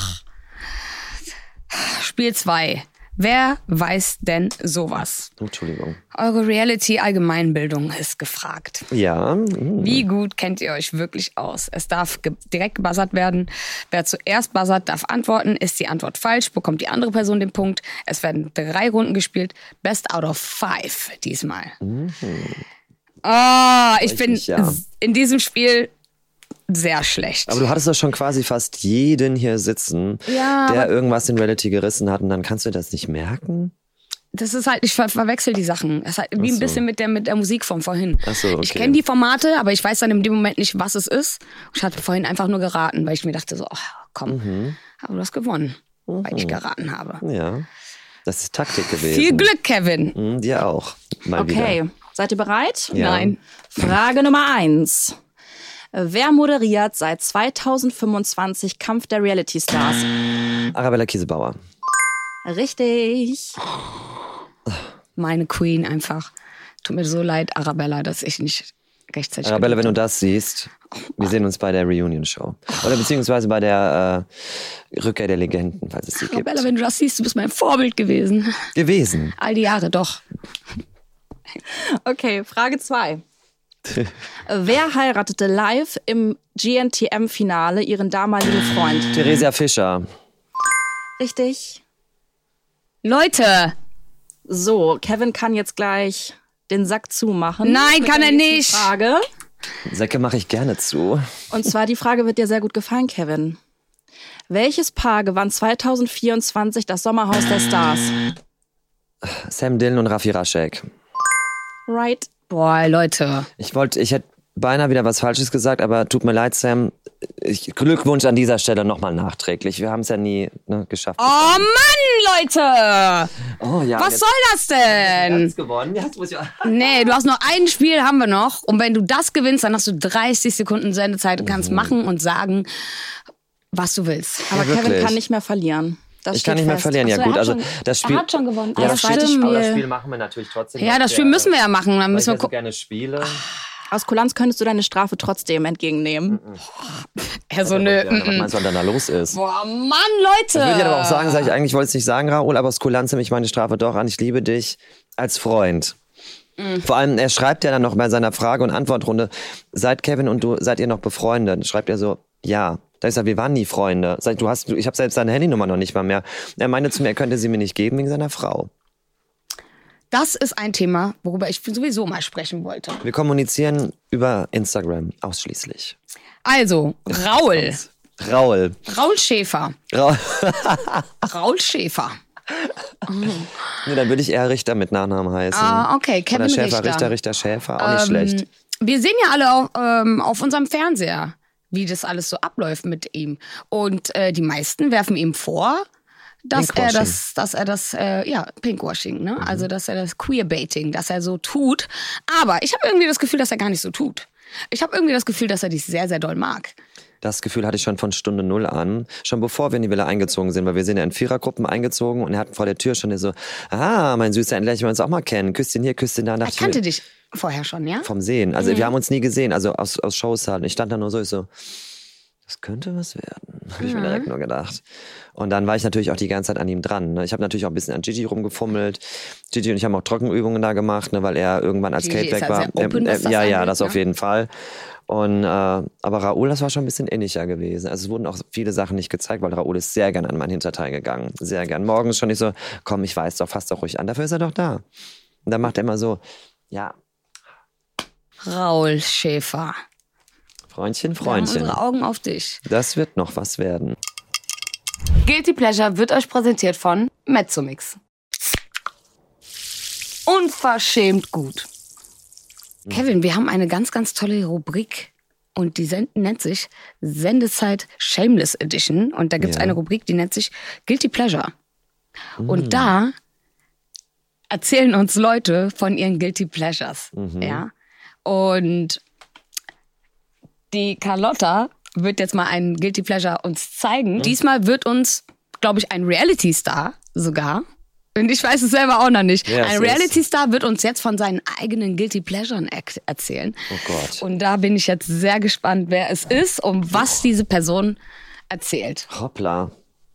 Spiel 2. Wer weiß denn sowas? Entschuldigung. Eure Reality-Allgemeinbildung ist gefragt. Ja. Wie gut kennt ihr euch wirklich aus? Es darf direkt gebuzzert werden. Wer zuerst buzzert, darf antworten. Ist die Antwort falsch, bekommt die andere Person den Punkt. Es werden 3 Runden gespielt. Best out of 5 diesmal. Ich bin in diesem Spiel sehr schlecht. Aber du hattest doch schon quasi fast jeden hier sitzen, der irgendwas in Reality gerissen hat und dann kannst du das nicht merken? Das ist halt, ich verwechsel die Sachen. Das ist halt wie ein bisschen mit der Musik von vorhin. Ach so, okay. Ich kenne die Formate, aber ich weiß dann in dem Moment nicht, was es ist. Ich hatte vorhin einfach nur geraten, weil ich mir dachte so, komm, aber du hast gewonnen, weil ich geraten habe. Ja, das ist Taktik gewesen. Viel Glück, Kevin. Dir auch. Mal Okay, wieder. seid ihr bereit? Ja. Nein. Frage Nummer 1. Wer moderiert seit 2025 Kampf der Reality Stars? Arabella Kiesebauer. Richtig. Meine Queen einfach. Tut mir so leid, Arabella, dass ich nicht rechtzeitig... Arabella, wenn du das siehst, wir sehen uns bei der Reunion-Show. Oder beziehungsweise bei der Rückkehr der Legenden, falls es die gibt. Arabella, wenn du das siehst, du bist mein Vorbild gewesen. Gewesen. All die Jahre, doch. Okay, Frage 2. Wer heiratete live im GNTM-Finale ihren damaligen Freund? Theresia Fischer. Richtig. Leute! So, Kevin kann jetzt gleich den Sack zumachen. Nein, kann er nicht. Frage. Säcke mache ich gerne zu. Und zwar, die Frage wird dir sehr gut gefallen, Kevin. Welches Paar gewann 2024 das Sommerhaus der Stars? Sam Dillon und Raffi Raschek. Right. Boah, Leute. Ich hätte beinahe wieder was Falsches gesagt, aber tut mir leid, Sam. Glückwunsch an dieser Stelle nochmal nachträglich. Wir haben es ja nie geschafft. Oh Mann, Leute! Oh, ja, Was soll das denn? Gewonnen. Ja, Nee, du hast noch ein Spiel, haben wir noch. Und wenn du das gewinnst, dann hast du 30 Sekunden Sendezeit und kannst machen und sagen, was du willst. Aber Ja, Kevin kann nicht mehr verlieren. Das ich kann nicht mehr verlieren, ja Achso, gut. er hat Also schon- das Spiel. Er hat schon gewonnen. Ja, das das Spiel, stimmt. aber das Spiel machen wir natürlich trotzdem. Ja, das Spiel müssen wir ja machen. Dann müssen wir so gucken. gerne Spiele. Aus Kulanz könntest du deine Strafe trotzdem entgegennehmen. Ja, so nö. Was meinst du, was da los ist? Boah, Mann, Leute. Das würde ich aber auch sagen, eigentlich wollte ich es nicht sagen, Raoul, aber aus Kulanz nehme ich meine Strafe doch an. Ich liebe dich als Freund. Vor allem, er schreibt ja dann noch bei seiner Frage- und Antwortrunde, seid Kevin und du, seid ihr noch befreundet? Schreibt er so, ja. Da ich sage, wir waren nie Freunde. Ich habe selbst seine Handynummer noch nicht mal mehr. Er meinte zu mir, er könnte sie mir nicht geben wegen seiner Frau. Das ist ein Thema, worüber ich sowieso mal sprechen wollte. Wir kommunizieren über Instagram ausschließlich. Also, Raul. Raul. Raul Schäfer. Raul. Raul Schäfer. Nee, dann würde ich eher Richter mit Nachnamen heißen. Ah, okay, Kevin Oder Schäfer, Richter. Richter, Schäfer, auch nicht schlecht. Wir sehen ja alle auf unserem Fernseher, wie das alles so abläuft mit ihm. Und die meisten werfen ihm vor, dass er das Pinkwashing, ne? Also dass er das Queerbaiting, dass er so tut. Aber ich habe irgendwie das Gefühl, dass er gar nicht so tut. Ich habe irgendwie das Gefühl, dass er dich sehr, sehr doll mag. Das Gefühl hatte ich schon von Stunde 0 an, schon bevor wir in die Villa eingezogen sind, weil wir sind ja in Vierergruppen eingezogen und er hat vor der Tür schon so, mein Süßer, endlich wir uns auch mal kennen, Küsschen hier, Küsschen da. Er kannte dich vorher schon, ja? Vom Sehen, also wir haben uns nie gesehen, also aus Shows halt. Ich stand da nur so, das könnte was werden, habe ich mir direkt nur gedacht. Und dann war ich natürlich auch die ganze Zeit an ihm dran. Ne? Ich habe natürlich auch ein bisschen an Gigi rumgefummelt. Gigi und ich haben auch Trockenübungen da gemacht, ne, weil er irgendwann als Kate weg war. Sehr open, was das ja, angeht, das auf jeden Fall. Und aber Raoul, das war schon ein bisschen inniger gewesen. Also es wurden auch viele Sachen nicht gezeigt, weil Raoul ist sehr gern an mein Hinterteil gegangen. Sehr gern. Morgens schon nicht so, komm, ich weiß doch, fass doch ruhig an. Dafür ist er doch da. Und dann macht er immer so, ja. Raul Schäfer. Freundchen. Wir haben unsere Augen auf dich. Das wird noch was werden. Guilty Pleasure wird euch präsentiert von Mezzomix. Unverschämt gut. Kevin, wir haben eine ganz, ganz tolle Rubrik und die nennt sich Sendezeit Shameless Edition. Und da gibt es eine Rubrik, die nennt sich Guilty Pleasure. Und da erzählen uns Leute von ihren Guilty Pleasures. Ja? Und die Carlotta wird jetzt mal einen Guilty Pleasure uns zeigen. Diesmal wird uns, glaube ich, ein Reality-Star sogar, und ich weiß es selber auch noch nicht, ein Reality-Star wird uns jetzt von seinen eigenen Guilty Pleasuren erzählen. Oh Gott. Und da bin ich jetzt sehr gespannt, wer es ist und was diese Person erzählt. Hoppla.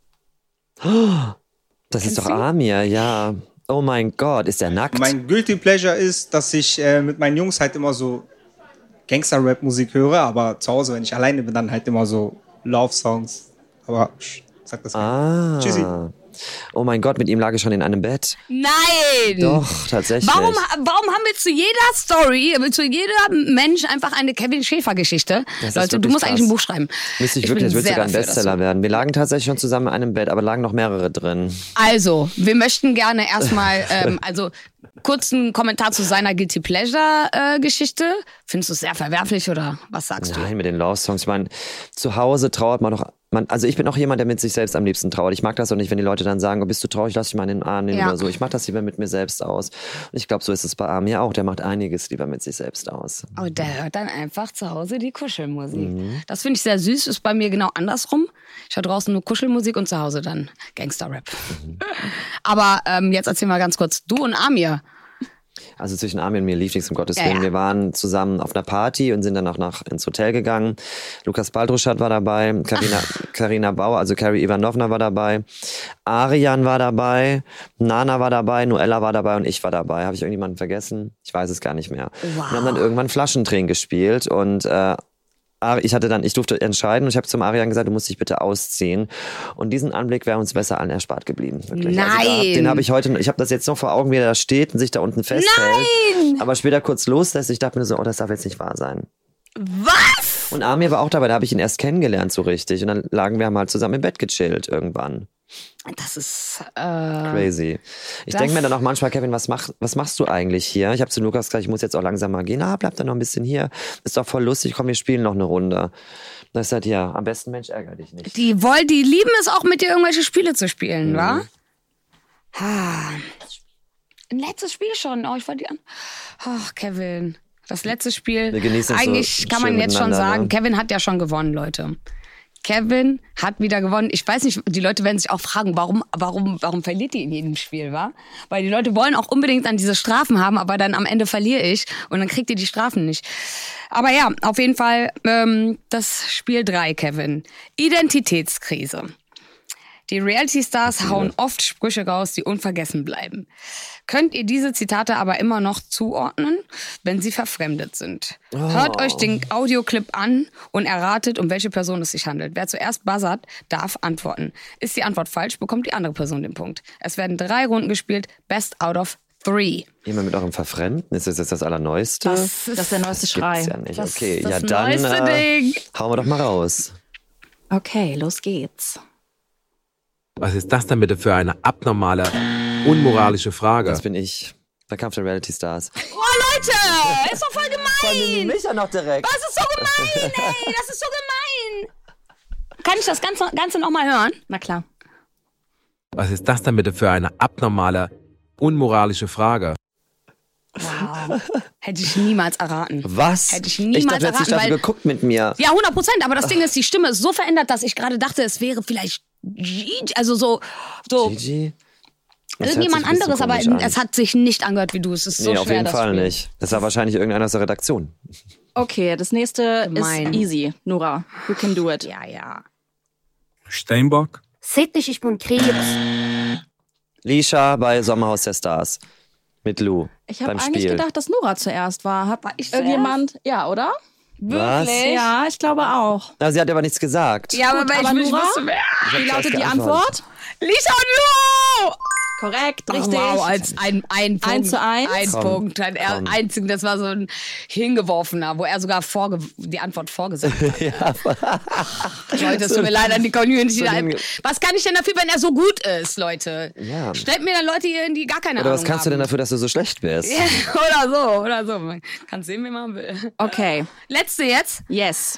Das ist doch Amir, ja. Oh mein Gott, ist der nackt? Mein Guilty Pleasure ist, dass ich mit meinen Jungs halt immer so Gangster-Rap-Musik höre, aber zu Hause, wenn ich alleine bin, dann halt immer so Love-Songs. Aber sag das nicht. Tschüssi. Oh mein Gott, mit ihm lag ich schon in einem Bett. Nein! Doch, tatsächlich. Warum haben wir zu jeder Story, zu jeder Mensch einfach eine Kevin Schäfer-Geschichte? Leute, du musst krass. eigentlich ein Buch schreiben. Müsste ich wirklich, würde sogar ein Bestseller werden. Wir lagen tatsächlich schon zusammen in einem Bett, aber lagen noch mehrere drin. Also, wir möchten gerne erstmal, kurzen Kommentar zu seiner Guilty Pleasure-Geschichte. Findest du es sehr verwerflich oder was sagst du? Nein, mit den Love-Songs. Ich meine, zu Hause trauert man doch. Also ich bin auch jemand, der mit sich selbst am liebsten trauert. Ich mag das auch nicht, wenn die Leute dann sagen, oh, bist du traurig, lass dich mal in den Arm nehmen oder so. Ich mach das lieber mit mir selbst aus. Und ich glaube, so ist es bei Amir auch. Der macht einiges lieber mit sich selbst aus. Oh, der hört dann einfach zu Hause die Kuschelmusik. Das finde ich sehr süß. Ist bei mir genau andersrum. Ich höre draußen nur Kuschelmusik und zu Hause dann Gangster-Rap. Aber jetzt erzähl mal ganz kurz. Du und Amir. Also zwischen Amir und mir lief nichts, um Gottes Willen. Wir waren zusammen auf einer Party und sind dann auch ins Hotel gegangen. Lukas Baldruschat war dabei, Carina Bauer, also Carrie Ivanovna war dabei, Arian war dabei, Nana war dabei, Noella war dabei und ich war dabei. Habe ich irgendjemanden vergessen? Ich weiß es gar nicht mehr. Wow. Wir haben dann irgendwann Flaschendrehen gespielt und ich durfte entscheiden und ich habe zum Arian gesagt, du musst dich bitte ausziehen. Und diesen Anblick wäre uns besser allen erspart geblieben. Wirklich. Nein! Also den habe ich heute, ich habe das jetzt noch vor Augen, wie er da steht und sich da unten festhält. Nein! Aber später kurz loslässt. Ich dachte mir so, das darf jetzt nicht wahr sein. Was? Und Amir war auch dabei, da habe ich ihn erst kennengelernt so richtig. Und dann haben halt zusammen im Bett gechillt irgendwann. Das ist crazy. Ich denke mir dann auch manchmal, Kevin, was machst du eigentlich hier? Ich habe zu Lukas gesagt, ich muss jetzt auch langsam mal gehen. Bleib dann noch ein bisschen hier. Ist doch voll lustig, komm, wir spielen noch eine Runde. Da ist halt, ja, am besten, Mensch, ärgere dich nicht. Die lieben es auch, mit dir irgendwelche Spiele zu spielen, wa? Ein letztes Spiel schon. Oh, ich wollte die an. Ach, Kevin. Das letzte Spiel. Wir genießen eigentlich so kann man jetzt schon sagen, ne? Kevin hat ja schon gewonnen, Leute. Kevin hat wieder gewonnen. Ich weiß nicht, die Leute werden sich auch fragen, warum verliert die in jedem Spiel, wa? Weil die Leute wollen auch unbedingt dann diese Strafen haben, aber dann am Ende verliere ich und dann kriegt ihr die Strafen nicht. Aber ja, auf jeden Fall das Spiel 3, Kevin. Identitätskrise. Die Reality-Stars hauen oft Sprüche raus, die unvergessen bleiben. Könnt ihr diese Zitate aber immer noch zuordnen, wenn sie verfremdet sind? Hört euch den Audioclip an und erratet, um welche Person es sich handelt. Wer zuerst buzzert, darf antworten. Ist die Antwort falsch, bekommt die andere Person den Punkt. Es werden 3 Runden gespielt, best out of 3. Immer mit eurem Verfremden? Ist das jetzt das Allerneueste? Das ist der neueste Schrei. Gibt's ja nicht. Das Okay, ist das ja dann neueste Ding. Hauen wir doch mal raus. Okay, los geht's. Was ist das denn bitte für eine abnormale, unmoralische Frage? Das bin ich. Bei Kampf der Reality Stars. Oh, Leute, ist doch voll gemein. Mich ja noch direkt. Das ist so gemein, ey. Das ist so gemein. Kann ich das Ganze noch mal hören? Na klar. Was ist das denn bitte für eine abnormale, unmoralische Frage? Wow. Hätte ich niemals erraten. Was? Hätte ich niemals dachte, erraten, jetzt hast du geguckt mit mir. Ja, 100%. Aber das Ding ist, die Stimme ist so verändert, dass ich gerade dachte, es wäre vielleicht Gigi, also so Gigi? irgendjemand anderes, aber es hat sich nicht angehört wie du. Es ist so schwer, auf jeden das Fall Spiel. nicht. Das war wahrscheinlich irgendeiner aus der Redaktion. Okay, das nächste Gemein. ist easy. Nora, you can do it. Ja. Steinbock. Seht nicht, ich bin Krebs. Lisha bei Sommerhaus der Stars. Mit Lou. Ich habe beim eigentlich Spiel. gedacht, dass Nora zuerst war. War ich Irgendjemand? Ja, oder? Was? Ja, ich glaube auch. Na, sie hat aber nichts gesagt. Ja, aber Gut, weil aber ich Nora? wusste, wer. Wie lautet die Antwort? Lisa und Lou! Korrekt, richtig. Oh, wow, als ein Punkt. 1:1. Ein Punkt. Hat er einzigen, das war so ein hingeworfener, wo er sogar die Antwort vorgesagt hat. Ja. Leute, es tut mir leid an die Community. Was kann ich denn dafür, wenn er so gut ist, Leute? Ja. Stellt mir dann Leute hier, die gar keine Oder Ahnung was kannst du denn dafür, dass du so schlecht bist? Ja, oder so. Man kann sehen, wie man will. Okay. Letzte jetzt? Yes.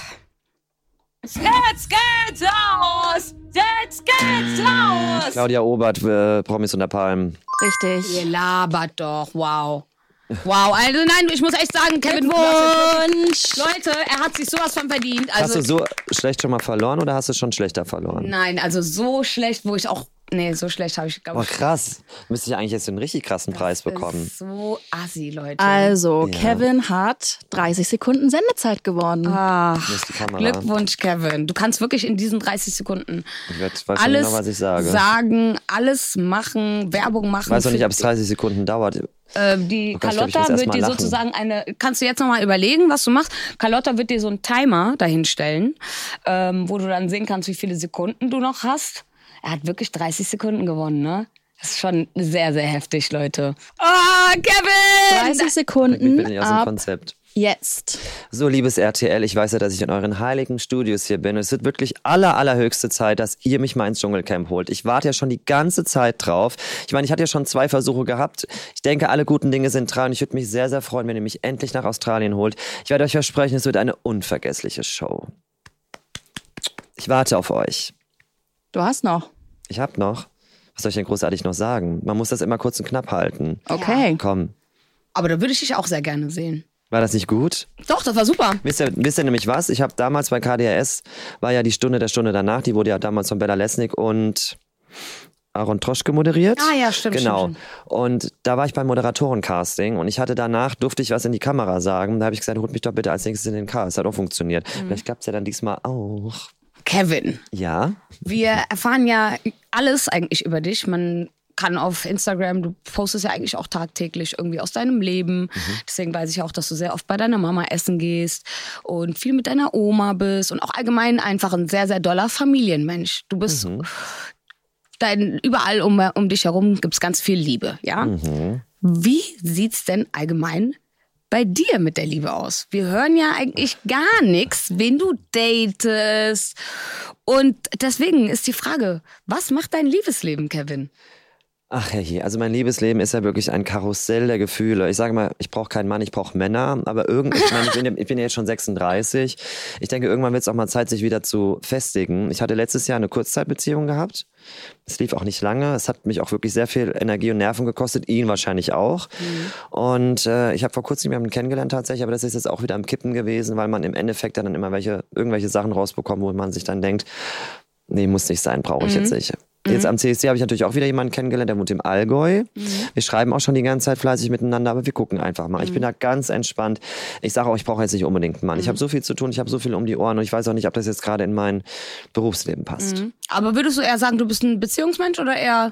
Jetzt geht's los! Jetzt geht's los! Claudia Obert, Promis unter Palmen. Richtig. Ihr labert doch, wow. Wow, also nein, ich muss echt sagen, Kevin, Glückwunsch. Leute, er hat sich sowas von verdient. Also, Hast du so schlecht schon mal verloren oder hast du schon schlechter verloren? Nein, also so schlecht, wo ich auch... Nee, so schlecht habe ich, glaube ich... Boah, krass. Müsste ich eigentlich jetzt einen richtig krassen Preis bekommen. Ist so assi, Leute. Also, Kevin hat 30 Sekunden Sendezeit gewonnen. Ach, Hier ist die Kamera. Glückwunsch, Kevin. Du kannst wirklich in diesen 30 Sekunden Ich weiß schon alles genau, was ich sage. sagen, alles machen, Werbung machen. Ich weiß auch nicht, für- ob es 30 Sekunden dauert. Die Oh Gott, ich glaub, ich Carlotta muss erst wird mal dir lachen. sozusagen kannst du jetzt nochmal überlegen, was du machst. Carlotta wird dir so einen Timer dahinstellen, wo du dann sehen kannst, wie viele Sekunden du noch hast. Er hat wirklich 30 Sekunden gewonnen, ne? Das ist schon sehr, sehr heftig, Leute. Oh, Kevin! 30 Ich bin Sekunden nicht aus dem ab Konzept. jetzt. So, liebes RTL, ich weiß ja, dass ich in euren heiligen Studios hier bin. Es wird wirklich allerhöchste Zeit, dass ihr mich mal ins Dschungelcamp holt. Ich warte ja schon die ganze Zeit drauf. Ich meine, ich hatte ja schon 2 Versuche gehabt. Ich denke, alle guten Dinge sind dran. Ich würde mich sehr, sehr freuen, wenn ihr mich endlich nach Australien holt. Ich werde euch versprechen, es wird eine unvergessliche Show. Ich warte auf euch. Du hast noch. Ich hab noch. Was soll ich denn großartig noch sagen? Man muss das immer kurz und knapp halten. Okay. Komm. Aber da würde ich dich auch sehr gerne sehen. War das nicht gut? Doch, das war super. Wisst ihr nämlich was? Ich habe damals bei KDRS, war ja die Stunde der Stunde danach, die wurde ja damals von Bella Lesnick und Aaron Troschke moderiert. Ah ja, stimmt. Genau. Stimmt. Und da war ich beim Moderatorencasting und ich hatte danach, durfte ich was in die Kamera sagen. Da habe ich gesagt, holt mich doch bitte als nächstes in den Cast. Hat auch funktioniert. Vielleicht klappt's ja dann diesmal auch. Kevin, Ja? wir erfahren ja alles eigentlich über dich. Man kann auf Instagram, du postest ja eigentlich auch tagtäglich irgendwie aus deinem Leben. Deswegen weiß ich auch, dass du sehr oft bei deiner Mama essen gehst und viel mit deiner Oma bist und auch allgemein einfach ein sehr, sehr doller Familienmensch. Du bist überall um dich herum gibt's ganz viel Liebe, ja? Wie sieht's denn allgemein bei dir mit der Liebe aus? Wir hören ja eigentlich gar nichts, wen du datest. Und deswegen ist die Frage, was macht dein Liebesleben, Kevin? Ach herrje, also mein Liebesleben ist ja wirklich ein Karussell der Gefühle. Ich sage mal, ich brauche keinen Mann, ich brauche Männer. Aber ich bin ja jetzt schon 36. Ich denke, irgendwann wird es auch mal Zeit, sich wieder zu festigen. Ich hatte letztes Jahr eine Kurzzeitbeziehung gehabt. Es lief auch nicht lange. Es hat mich auch wirklich sehr viel Energie und Nerven gekostet. Ihn wahrscheinlich auch. Und ich habe vor kurzem jemanden kennengelernt tatsächlich. Aber das ist jetzt auch wieder am Kippen gewesen, weil man im Endeffekt dann immer irgendwelche Sachen rausbekommt, wo man sich dann denkt, nee, muss nicht sein, brauche ich jetzt nicht. Jetzt am CSD habe ich natürlich auch wieder jemanden kennengelernt, der wohnt im Allgäu. Wir schreiben auch schon die ganze Zeit fleißig miteinander, aber wir gucken einfach mal. Ich bin da ganz entspannt. Ich sage auch, ich brauche jetzt nicht unbedingt einen Mann. Ich habe so viel zu tun, ich habe so viel um die Ohren und ich weiß auch nicht, ob das jetzt gerade in mein Berufsleben passt. Aber würdest du eher sagen, du bist ein Beziehungsmensch oder eher...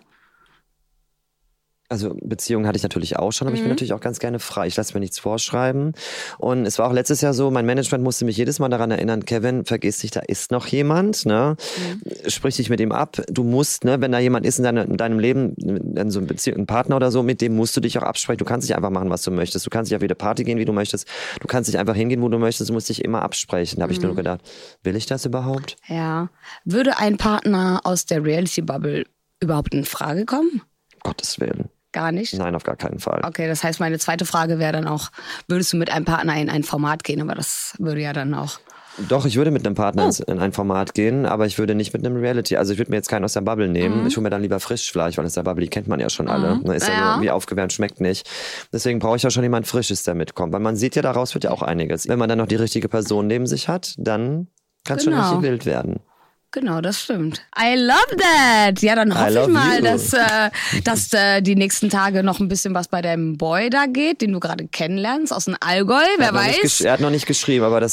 Also Beziehungen hatte ich natürlich auch schon, aber ich bin natürlich auch ganz gerne frei. Ich lasse mir nichts vorschreiben. Und es war auch letztes Jahr so, mein Management musste mich jedes Mal daran erinnern, Kevin, vergiss dich, da ist noch jemand, ne? Sprich dich mit ihm ab. Du musst, ne, wenn da jemand ist in deinem Leben, so ein Partner oder so, mit dem musst du dich auch absprechen. Du kannst nicht einfach machen, was du möchtest. Du kannst nicht auf jede Party gehen, wie du möchtest. Du kannst nicht einfach hingehen, wo du möchtest. Du musst dich immer absprechen. Da habe ich nur gedacht, will ich das überhaupt? Ja. Würde ein Partner aus der Reality-Bubble überhaupt in Frage kommen? Um Gottes Willen. Gar nicht? Nein, auf gar keinen Fall. Okay, das heißt, meine zweite Frage wäre dann auch, würdest du mit einem Partner in ein Format gehen? Aber das würde ja dann auch... Doch, ich würde mit einem Partner in ein Format gehen, aber ich würde nicht mit einem Reality. Also ich würde mir jetzt keinen aus der Bubble nehmen. Ich hole mir dann lieber Frischfleisch, weil aus der Bubble, die kennt man ja schon alle. Ist ja nur wie aufgewärmt, schmeckt nicht. Deswegen brauche ich ja schon jemand Frisches, der mitkommt. Weil man sieht ja, daraus wird ja auch einiges. Wenn man dann noch die richtige Person neben sich hat, dann kann es schon richtig wild werden. Genau, das stimmt. I love that. Ja, dann hoffe ich mal, dass die nächsten Tage noch ein bisschen was bei deinem Boy da geht, den du gerade kennenlernst aus dem Allgäu. Wer weiß. Er hat noch nicht geschrieben, aber